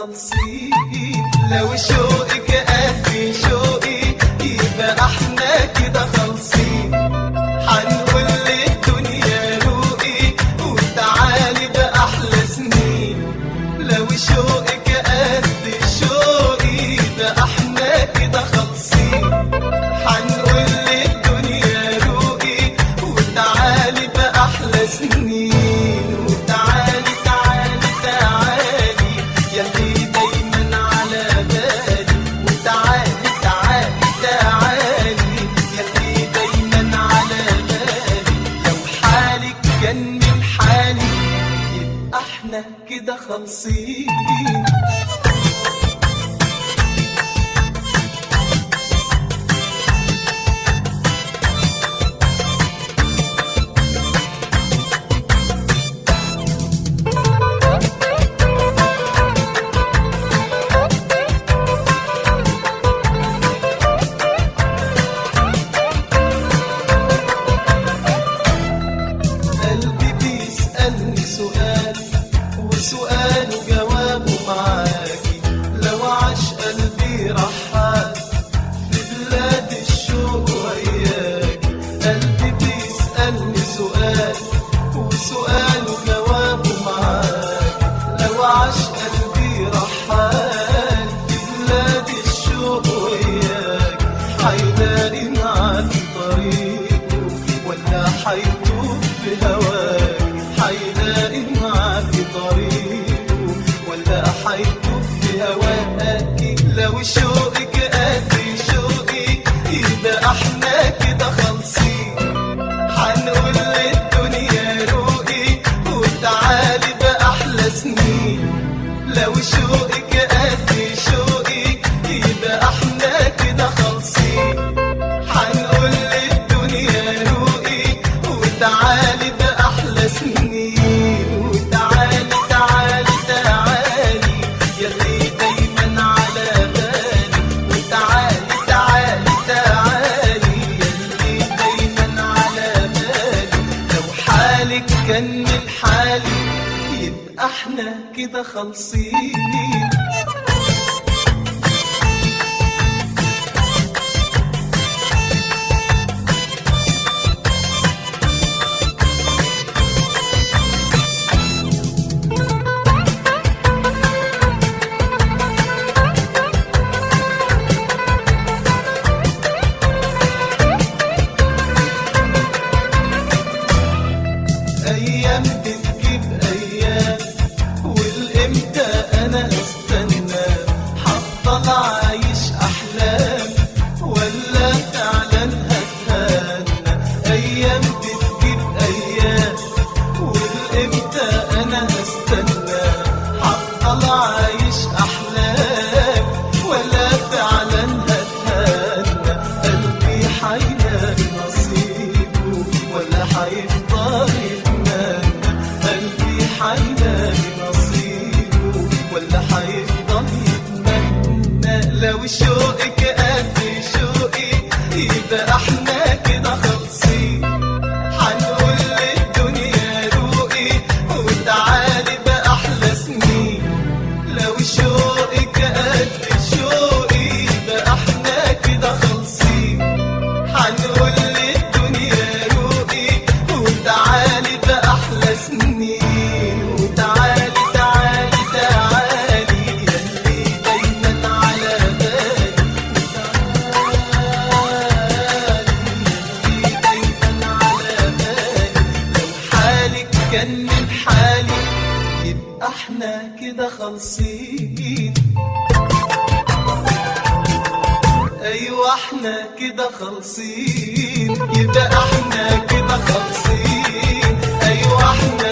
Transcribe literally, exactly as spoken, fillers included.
خالصين. لو شوقك قد شوقي يبقى احنا كده خالصين. هنقول للدنيا روقي وتعالي بأحلى سنين. لو شوقك قد شوقي يبقى احنا كده خالصين. هنقول للدنيا روقي وتعالي بأحلى سنين. وتعالي تعالي تعالي يلي دايما على بالي. وتعالي تعالي تعالي يلي دايما على بالي. لو حالك كان من حالي يبقى احنا كده خالصين. قلبي بيسألني سؤال وسؤاله جوابه معاكي. لو عاش قلبي رحال في بلاد الشوق وياكي. قلبي بيسألني سؤال وسؤاله جوابه معاكي. لو عاش قلبي رحال في بلاد الشوق وياكي. هيلاقي معاكي طريقه ولا هيتوه في هواكي. هيلاقي معاكي طريقه ولا هيتوه في هواكي. لو شوقك قد شوقي يبقى احنا كده خالصين. هنقول للدنيا روقي وتعالي بأحلى سنين. لو شوقك قد شوقي يبقى احنا كده خالصين. هنقول للدنيا روقي وتعالي بأحلى سنين. وتعالي تعالي تعالي يلي دايما على بالي. وتعالي تعالي تعالي يلي دايما على بالي. لو حالك كان من حالي يبقى احنا كده خالصين. أيام بتجيب أيام والإمتى أنا أستنى. هفضل عايش أحلام ولا فعلا هتهنى. أيام بتجيب أيام والإمتى أنا أستنى. هفضل عايش أحلام ولا فعلا هتهنى. قلبي حيلاقي نصيبه ولا هيفضل يتمنى. قلبي حيلاقي نصيبه ولا هيفضل يتمنى. لو شوقك قد شوقي يبقى احنا كده خالصين. هنقول للدنيا روقي وتعالي بأحلى سنين. لو شوقك قد شوقي يبقى احنا كده خالصين. هنقول للدنيا روقي وتعالي بأحلى سنين. وتعالي تعالي تعالي يلي دايما على بالي. وتعالي يلي دايما على بالي. لو حالك كان من حالي يبقى احنا كده خالصين. ايوه احنا كده خالصين. يبقى احنا كده خالصين. ايوه احنا